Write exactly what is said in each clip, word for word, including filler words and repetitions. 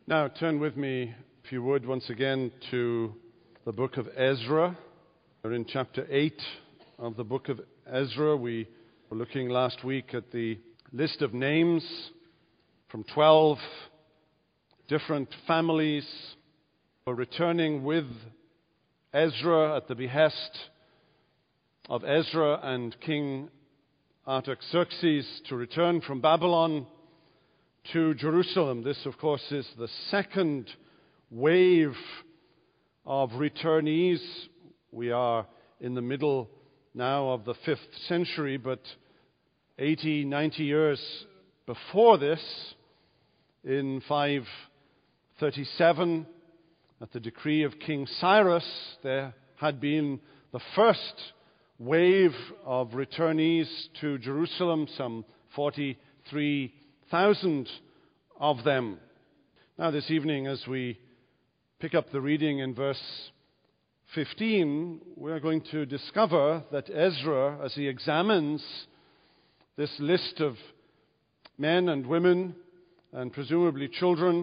Now turn with me, if you would, once again to the book of Ezra. We're in chapter eight of the book of Ezra. We were looking last week at the list of names from twelve different families. We're returning with Ezra at the behest of Ezra and King Artaxerxes to return from Babylon to Jerusalem. This, of course, is the second wave of returnees. We are in the middle now of the fifth century, but eighty, ninety years before this, in five thirty-seven, at the decree of King Cyrus, there had been the first wave of returnees to Jerusalem, some forty-three thousand of them. Now this evening, as we pick up the reading in verse fifteen, we're going to discover that Ezra, as he examines this list of men and women and presumably children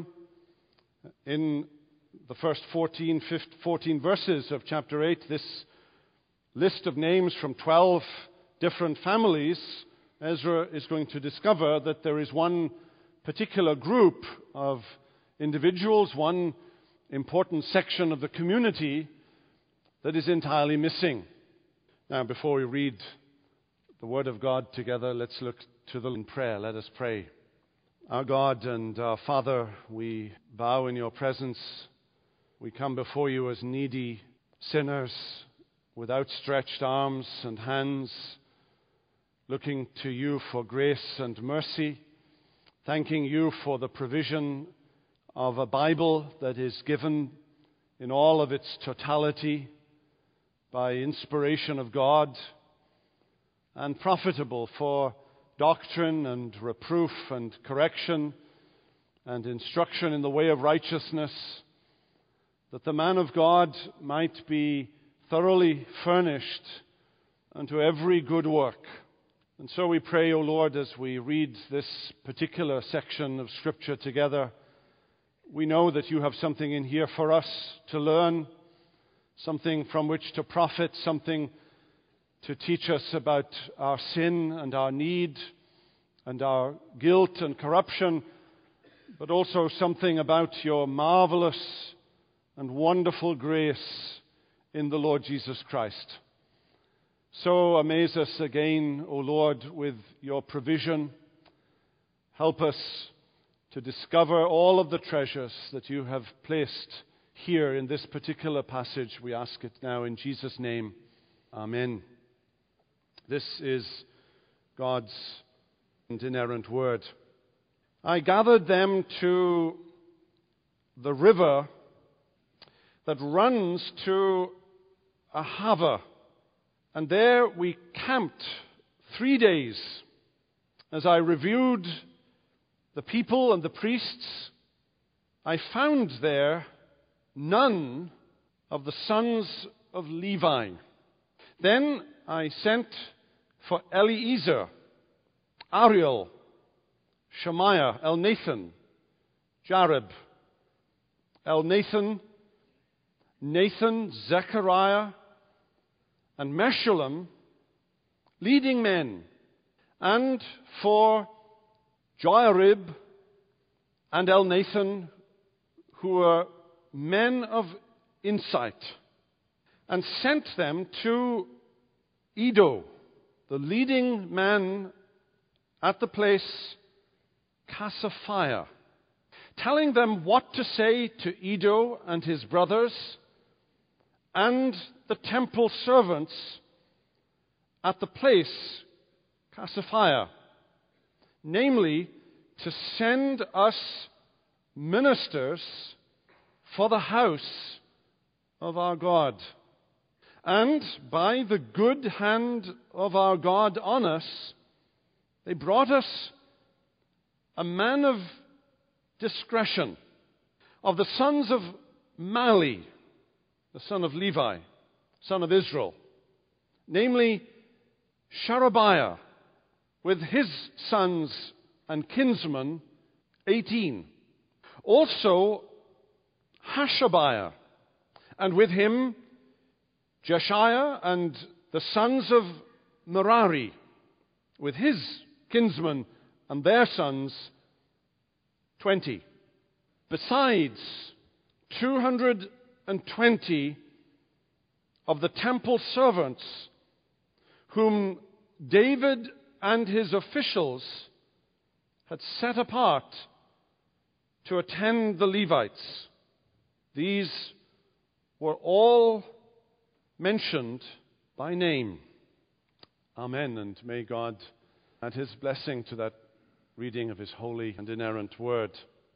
in the first fourteen, fifteen, fourteen verses of chapter eight, this list of names from twelve different families, Ezra is going to discover that there is one particular group of individuals, one important section of the community that is entirely missing. Now, before we read the Word of God together, let's look to the Lord in prayer. Let us pray. Our God and our Father, we bow in your presence. We come before you as needy sinners with outstretched arms and hands, looking to you for grace and mercy, thanking you for the provision of a Bible that is given in all of its totality by inspiration of God and profitable for doctrine and reproof and correction and instruction in the way of righteousness, that the man of God might be thoroughly furnished unto every good work. And so we pray, O Lord, as we read this particular section of Scripture together, we know that you have something in here for us to learn, something from which to profit, something to teach us about our sin and our need and our guilt and corruption, but also something about your marvelous and wonderful grace in the Lord Jesus Christ. So amaze us again, O Lord, with your provision. Help us to discover all of the treasures that you have placed here in this particular passage. We ask it now in Jesus' name. Amen. This is God's inerrant word. I gathered them to the river that runs to Ahava, and there we camped three days as I reviewed the people and the priests. I found there none of the sons of Levi. Then I sent for Eliezer, Ariel, Shemaiah, Elnathan, Jarib, Elnathan, Nathan, Zechariah, and Meshullam, leading men, and for Joarib and Elnathan, who were men of insight, and sent them to Iddo, the leading man at the place Casaphiah, telling them what to say to Iddo and his brothers and the temple servants at the place Casaphiah, namely, to send us ministers for the house of our God. And by the good hand of our God on us, they brought us a man of discretion, of the sons of Mali, the son of Levi, son of Israel, namely Sherebiah, with his sons and kinsmen, eighteen. Also Hashabiah, and with him Jeshiah and the sons of Merari, with his kinsmen and their sons, twenty. Besides, two hundred twenty of the temple servants whom David and his officials had set apart to attend the Levites. These were all mentioned by name. Amen, and may God add his blessing to that reading of his holy and inerrant word.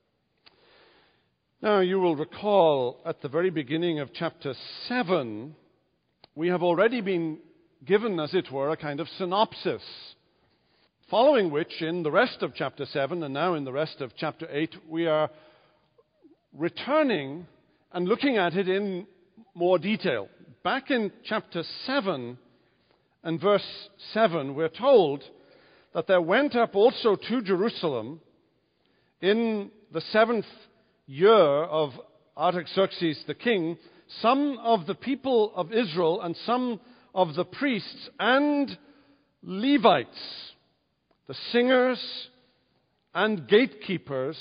Now, you will recall at the very beginning of chapter seven, we have already been given, as it were, a kind of synopsis, following which in the rest of chapter seven and now in the rest of chapter eight, we are returning and looking at it in more detail. Back in chapter seven and verse seven, we're told that there went up also to Jerusalem in the seventh year of Artaxerxes the king some of the people of Israel and some of the priests and Levites, the singers and gatekeepers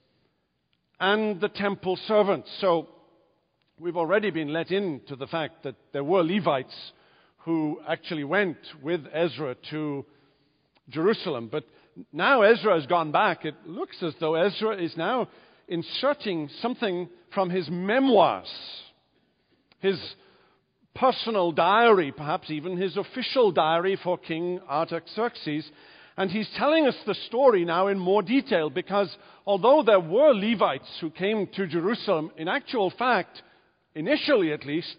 and the temple servants. So we've already been let into the fact that there were Levites who actually went with Ezra to Jerusalem. But now Ezra has gone back. It looks as though Ezra is now inserting something from his memoirs, his personal diary, perhaps even his official diary for King Artaxerxes. And he's telling us the story now in more detail, because although there were Levites who came to Jerusalem, in actual fact, initially at least,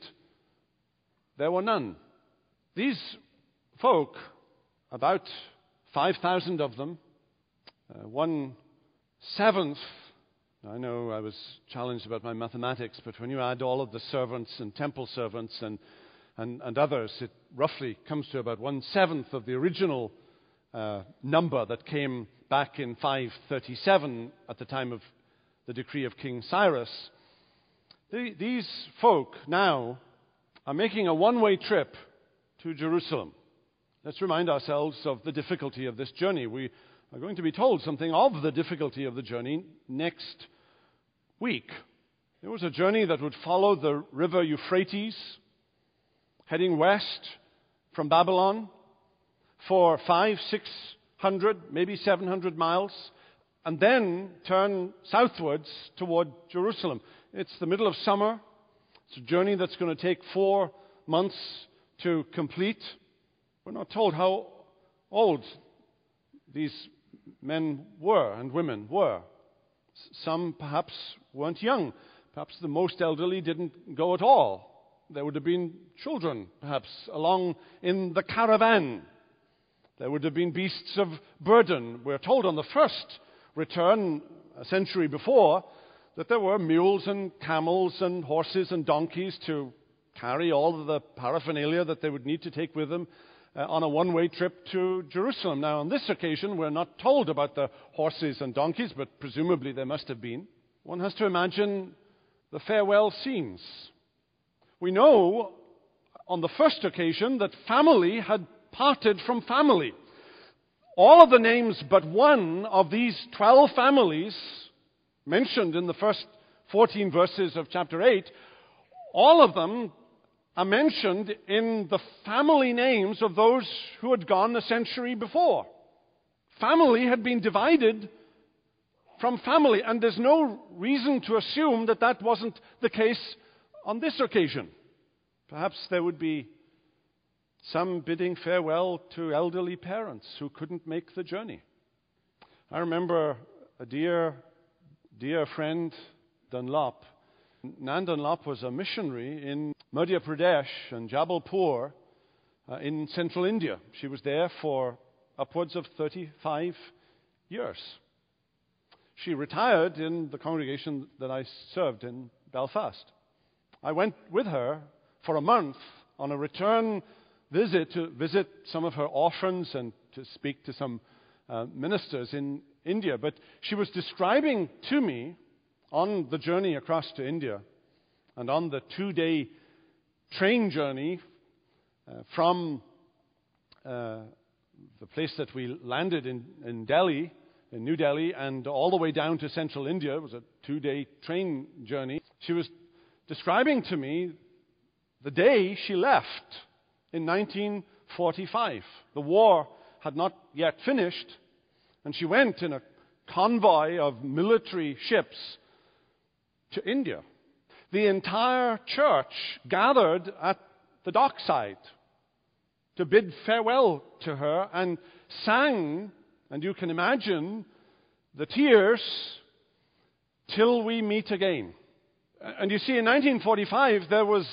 there were none. These folk, about five thousand of them, uh, one seventh, I know I was challenged about my mathematics, but when you add all of the servants and temple servants and, and, and others, it roughly comes to about one seventh of the original uh, number that came back in five thirty-seven at the time of the decree of King Cyrus. The, these folk now are making a one-way trip to Jerusalem. Let's remind ourselves of the difficulty of this journey. We are going to be told something of the difficulty of the journey next week. It was a journey that would follow the river Euphrates, heading west from Babylon for five, six hundred, maybe seven hundred miles, and then turn southwards toward Jerusalem. It's the middle of summer. It's a journey that's going to take four months to complete. We're not told how old these men were and women were. Some perhaps weren't young. Perhaps the most elderly didn't go at all. There would have been children, perhaps, along in the caravan. There would have been beasts of burden. We're told on the first return, a century before, that there were mules and camels and horses and donkeys to carry all of the paraphernalia that they would need to take with them uh, on a one-way trip to Jerusalem. Now, on this occasion, we're not told about the horses and donkeys, but presumably there must have been. One has to imagine the farewell scenes. We know on the first occasion that family had parted from family. All of the names but one of these twelve families mentioned in the first fourteen verses of chapter eight, all of them are mentioned in the family names of those who had gone a century before. Family had been divided from family, and there's no reason to assume that that wasn't the case on this occasion. Perhaps there would be some bidding farewell to elderly parents who couldn't make the journey. I remember a dear, dear friend, Dunlop. Nan Dunlop was a missionary in Madhya Pradesh and Jabalpur uh, in central India. She was there for upwards of thirty-five years. She retired in the congregation that I served in Belfast. I went with her for a month on a return visit to visit some of her orphans and to speak to some uh, ministers in India. But she was describing to me on the journey across to India and on the two-day train journey uh, from uh, the place that we landed in, in Delhi, in New Delhi, and all the way down to central India. It was a two-day train journey. She was describing to me the day she left in nineteen forty-five. The war had not yet finished, and she went in a convoy of military ships to India. The entire church gathered at the dockside to bid farewell to her and sang, and you can imagine the tears, "Till we meet again." And you see, in nineteen forty-five, there was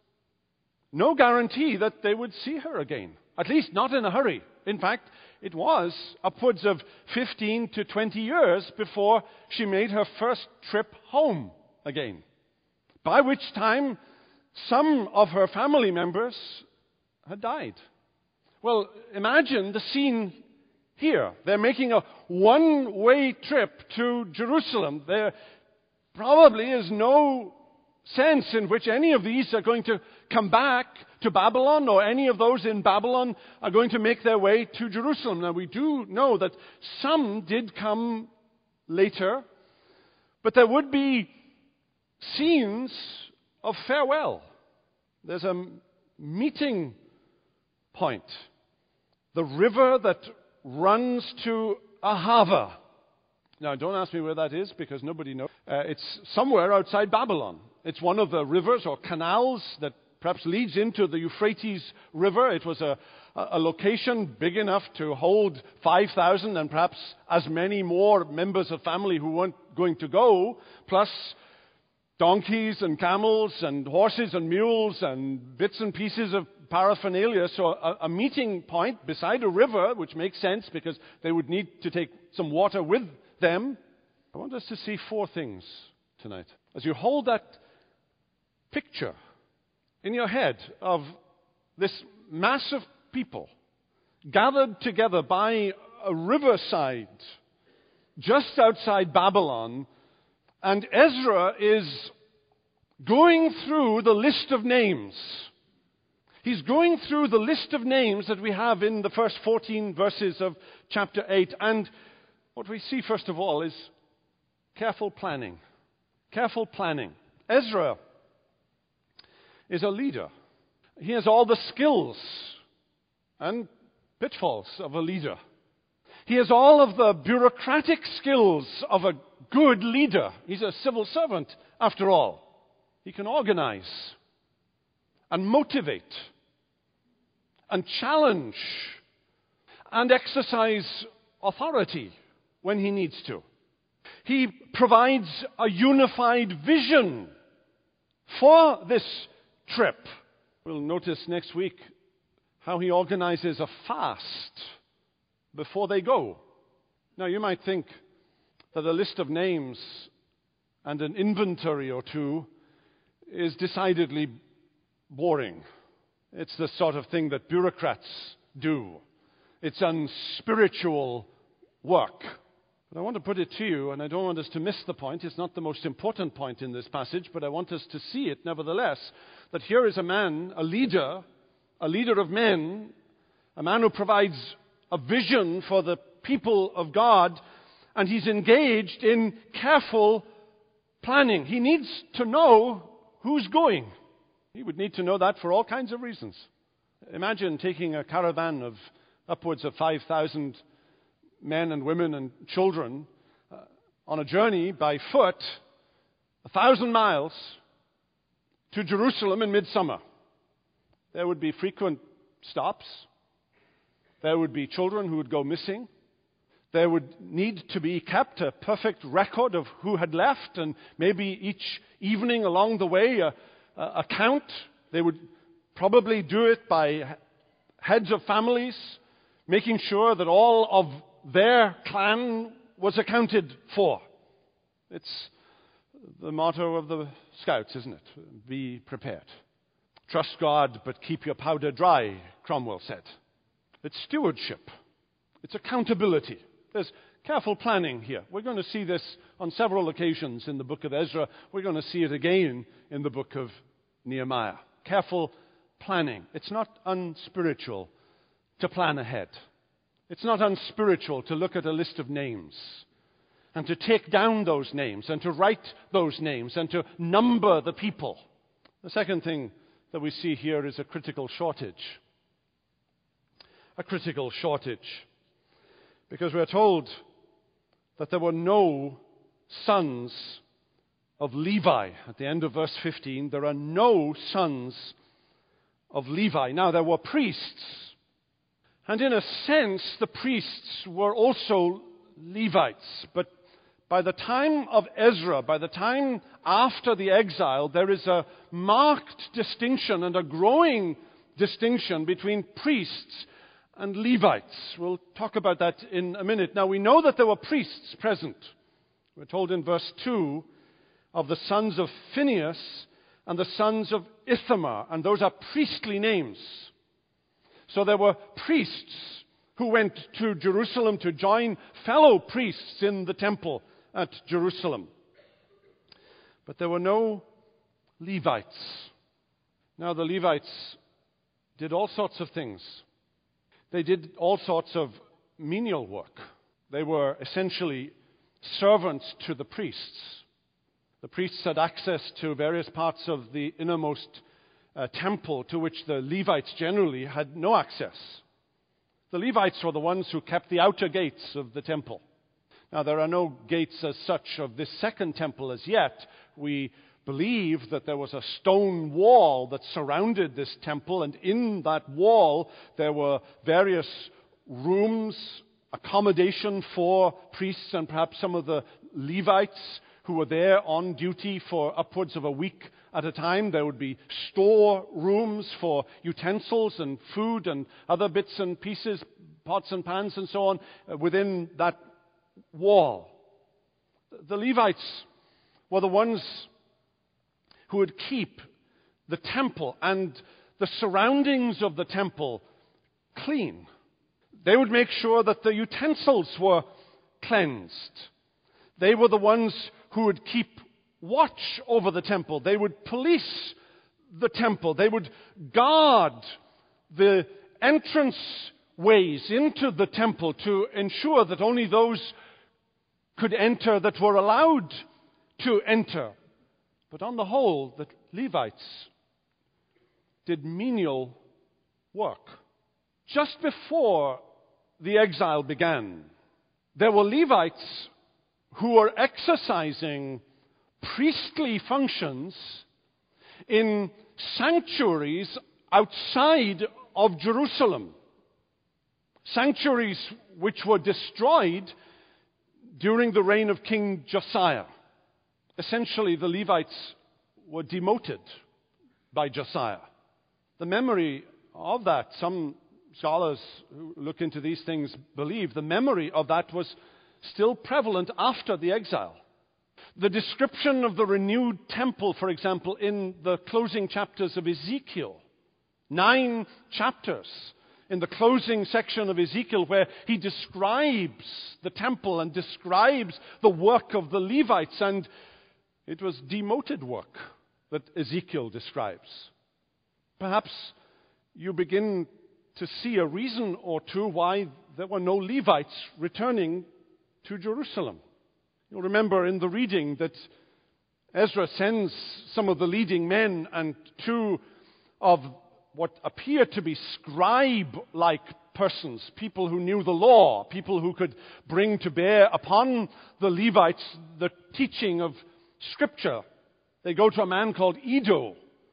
no guarantee that they would see her again, at least not in a hurry. In fact, it was upwards of fifteen to twenty years before she made her first trip home again, by which time some of her family members had died. Well, imagine the scene here. They're making a one-way trip to Jerusalem. There probably is no sense in which any of these are going to come back to Babylon, or any of those in Babylon are going to make their way to Jerusalem. Now, we do know that some did come later, but there would be scenes of farewell. There's a meeting point. The river that runs to Ahava. Now, don't ask me where that is, because nobody knows. Uh, it's somewhere outside Babylon. It's one of the rivers or canals that perhaps leads into the Euphrates River. It was a, a location big enough to hold five thousand and perhaps as many more members of family who weren't going to go, plus donkeys and camels and horses and mules and bits and pieces of paraphernalia. So a, a meeting point beside a river, which makes sense because they would need to take some water with them. I want us to see four things tonight. As you hold that picture in your head of this mass of people gathered together by a riverside just outside Babylon, and Ezra is going through the list of names. He's going through the list of names that we have in the first fourteen verses of chapter eight. And what we see, first of all, is careful planning. Careful planning. Ezra is a leader. He has all the skills and pitfalls of a leader. He has all of the bureaucratic skills of a good leader. He's a civil servant, after all. He can organize and motivate and challenge and exercise authority when he needs to. He provides a unified vision for this trip. We'll notice next week how he organizes a fast before they go. Now, you might think that a list of names and an inventory or two is decidedly boring. It's the sort of thing that bureaucrats do. It's unspiritual work. But I want to put it to you, and I don't want us to miss the point. It's not the most important point in this passage, but I want us to see it nevertheless, that here is a man, a leader, a leader of men, a man who provides a vision for the people of God, and he's engaged in careful planning. He needs to know who's going. He would need to know that for all kinds of reasons. Imagine taking a caravan of upwards of five thousand men and women and children uh, on a journey by foot, a thousand miles to Jerusalem in midsummer. There would be frequent stops. There would be children who would go missing. There would need to be kept a perfect record of who had left, and maybe each evening along the way a, a count. They would probably do it by heads of families, making sure that all of their clan was accounted for. It's the motto of the Scouts, isn't it? Be prepared. Trust God, but keep your powder dry, Cromwell said. It's stewardship. It's accountability. There's Careful planning here. We're going to see this on several occasions in the book of Ezra. We're going to see it again in the book of Nehemiah. Careful planning. It's not unspiritual to plan ahead. It's not unspiritual to look at a list of names and to take down those names and to write those names and to number the people. The second thing that we see here is a critical shortage. A critical shortage. Because we're told that there were no sons of Levi. At the end of verse fifteen, there are no sons of Levi. Now, there were priests. And in a sense, the priests were also Levites. But by the time of Ezra, by the time after the exile, there is a marked distinction and a growing distinction between priests and Levites. We'll talk about that in a minute. Now, we know that there were priests present. We're told in verse two of the sons of Phinehas and the sons of Ithamar, and those are priestly names. So there were priests who went to Jerusalem to join fellow priests in the temple at Jerusalem. But there were no Levites. Now, the Levites did all sorts of things. They did all sorts of menial work. They were essentially servants to the priests. The priests had access to various parts of the innermost uh, temple to which the Levites generally had no access. The Levites were the ones who kept the outer gates of the temple. Now, there are no gates as such of this second temple as yet. We believe that there was a stone wall that surrounded this temple, and in that wall there were various rooms, accommodation for priests and perhaps some of the Levites who were there on duty for upwards of a week at a time. There would be store rooms for utensils and food and other bits and pieces, pots and pans and so on, uh, within that wall. The Levites were the ones who would keep the temple and the surroundings of the temple clean. They would make sure that the utensils were cleansed. They were the ones who would keep watch over the temple. They would police the temple. They would guard the entrance ways into the temple to ensure that only those could enter that were allowed to enter. But on the whole, the Levites did menial work. Just before the exile began, there were Levites who were exercising priestly functions in sanctuaries outside of Jerusalem. Sanctuaries which were destroyed during the reign of King Josiah. Essentially, the Levites were demoted by Josiah. The memory of that, some scholars who look into these things believe, the memory of that was still prevalent after the exile. The description of the renewed temple, for example, in the closing chapters of Ezekiel, nine chapters in the closing section of Ezekiel where he describes the temple and describes the work of the Levites, and it was demoted work that Ezekiel describes. Perhaps you begin to see a reason or two why there were no Levites returning to Jerusalem. You'll remember in the reading that Ezra sends some of the leading men and two of what appear to be scribe-like persons, people who knew the law, people who could bring to bear upon the Levites the teaching of Scripture. They go to a man called Iddo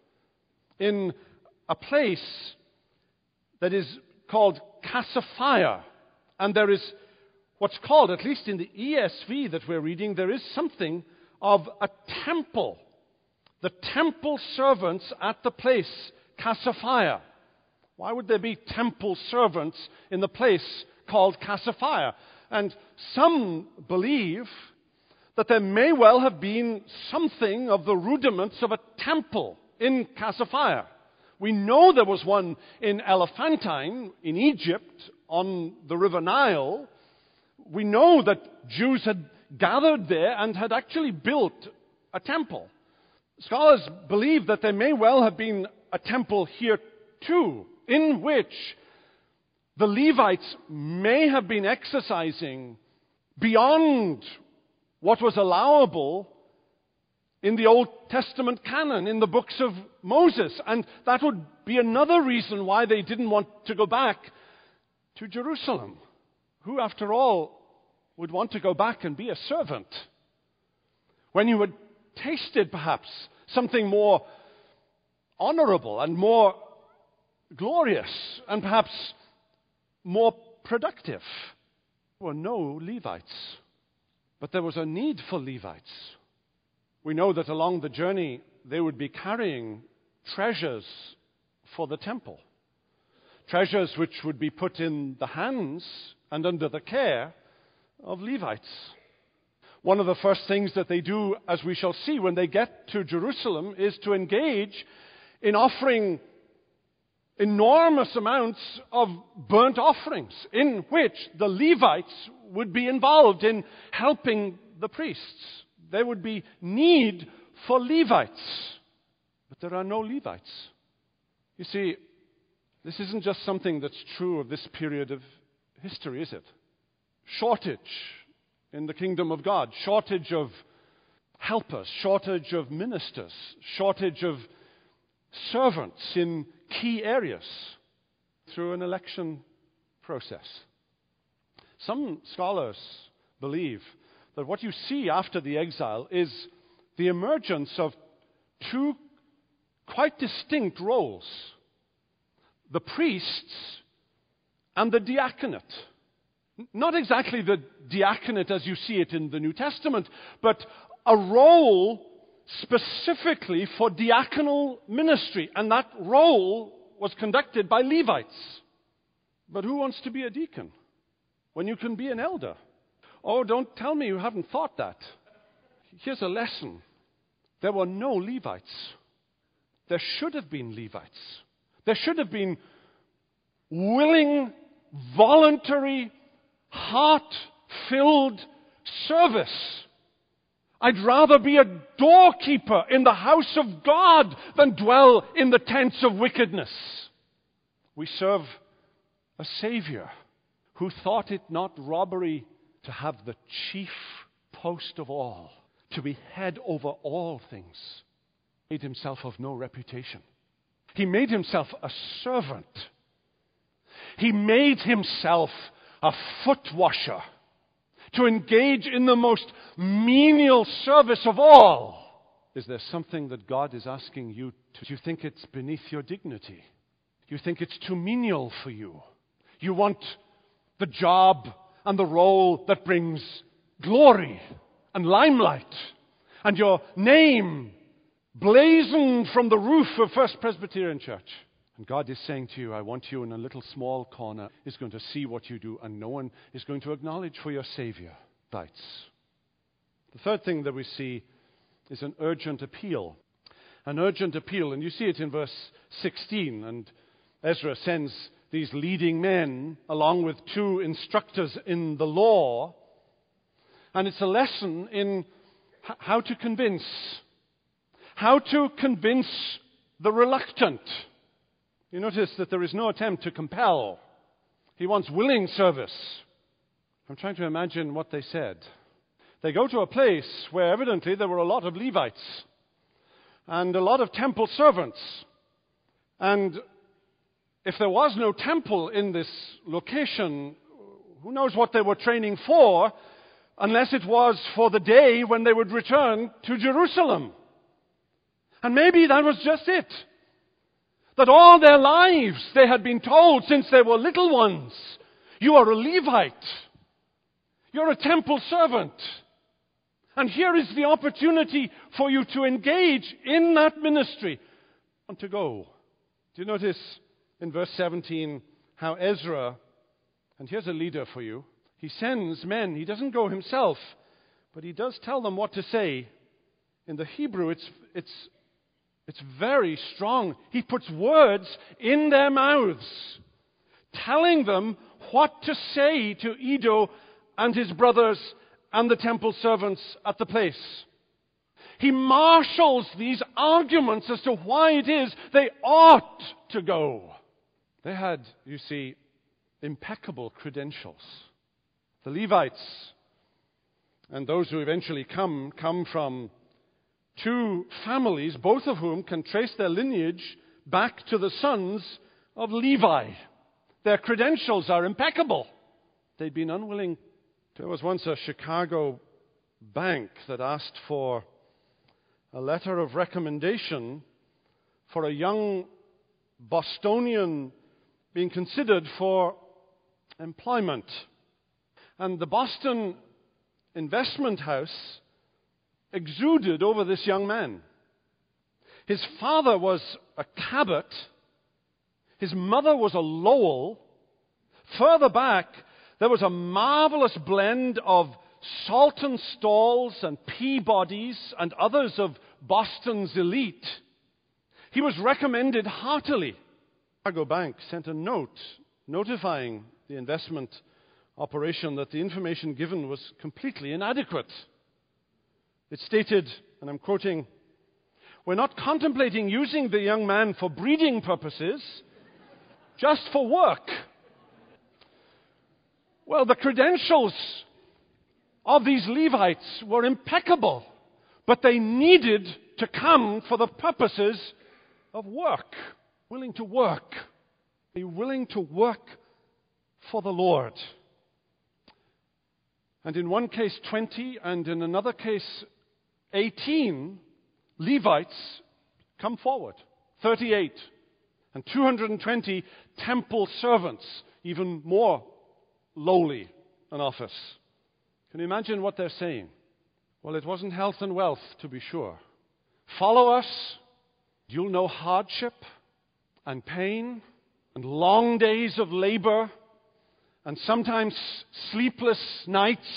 in a place that is called Cassiophia. And there is what's called, at least in the E S V that we're reading, there is something of a temple. The temple servants at the place Cassiophia. Why would there be temple servants in the place called Cassiophia? And some believe that there may well have been something of the rudiments of a temple in Cassiophia. We know there was one in Elephantine, in Egypt, on the river Nile, we know that Jews had gathered there and had actually built a temple. Scholars believe that there may well have been a temple here too, in which the Levites may have been exercising beyond what was allowable in the Old Testament canon, in the books of Moses. And that would be another reason why they didn't want to go back to Jerusalem. Who, after all, would want to go back and be a servant when you had tasted perhaps something more honorable and more glorious and perhaps more productive? There were no Levites, but there was a need for Levites. We know that along the journey they would be carrying treasures for the temple, treasures which would be put in the hands and under the care of Levites. One of the first things that they do, as we shall see when they get to Jerusalem, is to engage in offering enormous amounts of burnt offerings, in which the Levites would be involved in helping the priests. There would be need for Levites, but there are no Levites. You see, this isn't just something that's true of this period of history, is it? Shortage in the kingdom of God, shortage of helpers, shortage of ministers, shortage of servants in key areas through an election process. Some scholars believe that what you see after the exile is the emergence of two quite distinct roles: the priests and the diaconate. Not exactly the diaconate as you see it in the New Testament, but a role specifically for diaconal ministry, and that role was conducted by Levites. But who wants to be a deacon when you can be an elder? Oh, don't tell me you haven't thought that. Here's a lesson. There were no Levites. There should have been Levites. There should have been willing, voluntary, heart-filled service. I'd rather be a doorkeeper in the house of God than dwell in the tents of wickedness. We serve a Savior who thought it not robbery to have the chief post of all, to be head over all things. He made himself of no reputation. He made himself a servant. He made himself a foot washer, to engage in the most menial service of all. Is there something that God is asking you to? Do you think it's beneath your dignity? Do you think it's too menial for you? You want the job and the role that brings glory and limelight, and your name blazoned from the roof of First Presbyterian Church. And God is saying to you, I want you in a little small corner, is going to see what you do, and no one is going to acknowledge for your Savior. Lights. The third thing that we see is an urgent appeal. An urgent appeal, and you see it in verse sixteen, and Ezra sends these leading men along with two instructors in the law, and it's a lesson in h- how to convince, how to convince the reluctant. You notice that there is no attempt to compel. He wants willing service. I'm trying to imagine what they said. They go to a place where evidently there were a lot of Levites and a lot of temple servants. And if there was no temple in this location, who knows what they were training for, unless it was for the day when they would return to Jerusalem. And maybe that was just it. That all their lives they had been told since they were little ones, you are a Levite. You're a temple servant. And here is the opportunity for you to engage in that ministry and to go. Do you notice in verse seventeen how Ezra, and here's a leader for you, he sends men. He doesn't go himself, but he does tell them what to say. In the Hebrew, it's it's It's very strong. He puts words in their mouths, telling them what to say to Iddo and his brothers and the temple servants at the place. He marshals these arguments as to why it is they ought to go. They had, you see, impeccable credentials. The Levites and those who eventually come, come from two families, both of whom can trace their lineage back to the sons of Levi. Their credentials are impeccable. They'd been unwilling. There was once a Chicago bank that asked for a letter of recommendation for a young Bostonian being considered for employment. And the Boston Investment House exuded over this young man. His father was a Cabot. His mother was a Lowell. Further back, there was a marvelous blend of Salton Stalls and Peabodys and others of Boston's elite. He was recommended heartily. Chicago Bank sent a note notifying the investment operation that the information given was completely inadequate. It stated, and I'm quoting, "We're not contemplating using the young man for breeding purposes, just for work." Well, the credentials of these Levites were impeccable, but they needed to come for the purposes of work. Willing to work. Be willing to work for the Lord. And in one case, twenty, and in another case, eighteen Levites come forward. thirty-eight. And two hundred twenty temple servants, even more lowly an office. Can you imagine what they're saying? Well, it wasn't health and wealth, to be sure. Follow us, you'll know hardship and pain and long days of labor and sometimes sleepless nights.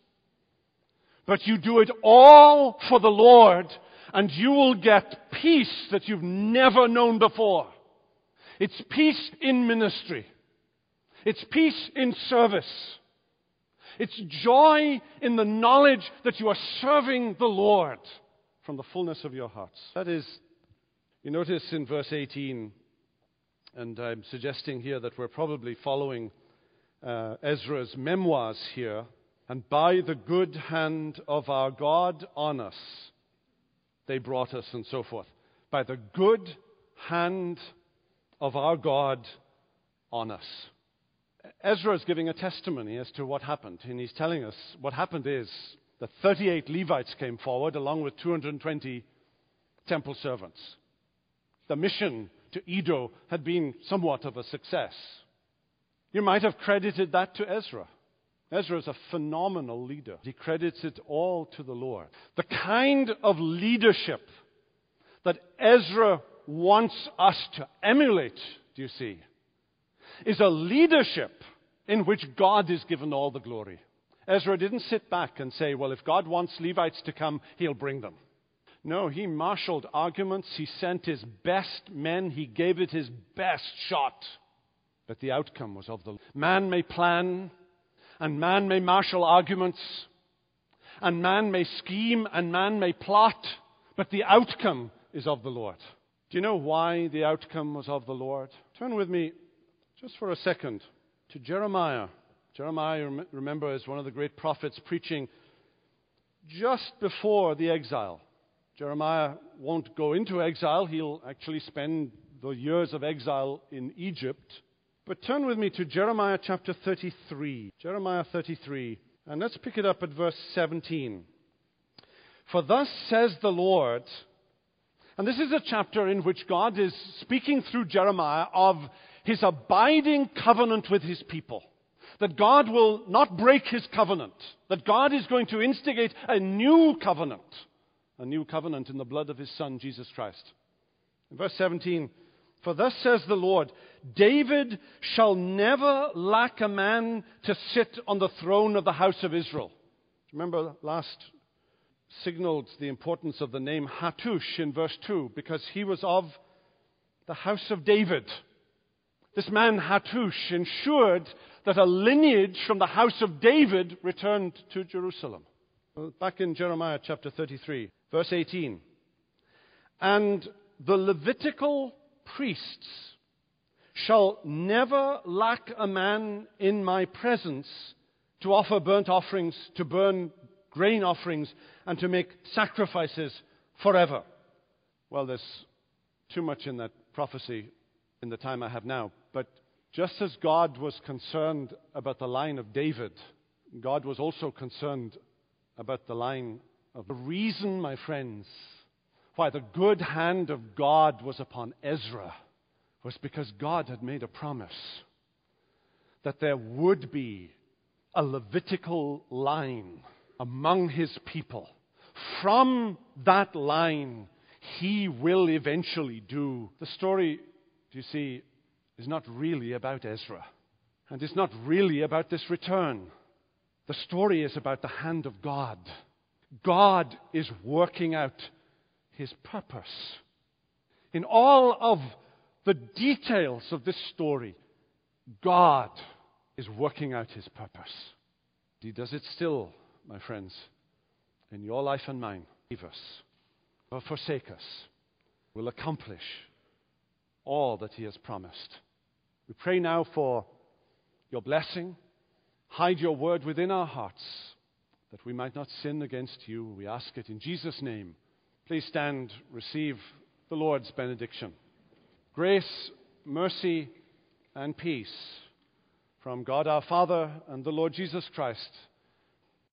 But you do it all for the Lord, and you will get peace that you've never known before. It's peace in ministry. It's peace in service. It's joy in the knowledge that you are serving the Lord from the fullness of your hearts. That is, you notice in verse eighteen, and I'm suggesting here that we're probably following uh, Ezra's memoirs here, and by the good hand of our God on us, they brought us, and so forth. By the good hand of our God on us. Ezra is giving a testimony as to what happened, and he's telling us what happened is that thirty-eight Levites came forward along with two hundred twenty temple servants. The mission to Edo had been somewhat of a success. You might have credited that to Ezra. Ezra is a phenomenal leader. He credits it all to the Lord. The kind of leadership that Ezra wants us to emulate, do you see, is a leadership in which God is given all the glory. Ezra didn't sit back and say, well, if God wants Levites to come, he'll bring them. No, he marshaled arguments. He sent his best men. He gave it his best shot. But the outcome was of the Lord. Man may plan, and man may marshal arguments, and man may scheme, and man may plot, but the outcome is of the Lord. Do you know why the outcome was of the Lord? Turn with me just for a second to Jeremiah. Jeremiah, remember, is one of the great prophets preaching just before the exile. Jeremiah won't go into exile. He'll actually spend the years of exile in Egypt. But turn with me to Jeremiah chapter thirty-three. Jeremiah thirty-three. And let's pick it up at verse seventeen. For thus says the Lord, and this is a chapter in which God is speaking through Jeremiah of his abiding covenant with his people. That God will not break his covenant. That God is going to instigate a new covenant. A new covenant in the blood of his Son, Jesus Christ. In verse seventeen, for thus says the Lord, David shall never lack a man to sit on the throne of the house of Israel. Remember last signaled the importance of the name Hattush in verse two, because he was of the house of David. This man Hattush ensured that a lineage from the house of David returned to Jerusalem. Back in Jeremiah chapter thirty-three, verse eighteen. And the Levitical priests shall never lack a man in my presence to offer burnt offerings, to burn grain offerings, and to make sacrifices forever. Well, there's too much in that prophecy in the time I have now. But just as God was concerned about the line of David, God was also concerned about the line of the reason, my friends, why the good hand of God was upon Ezra was because God had made a promise that there would be a Levitical line among his people. From that line, he will eventually do. The story, do you see, is not really about Ezra. And it's not really about this return. The story is about the hand of God. God is working out his purpose. In all of the details of this story, God is working out his purpose. He does it still, my friends, in your life and mine. Leave us or forsake us, will accomplish all that he has promised. We pray now for your blessing. Hide your word within our hearts that we might not sin against you. We ask it in Jesus' name. Please stand, receive the Lord's benediction. Grace, mercy, and peace from God our Father and the Lord Jesus Christ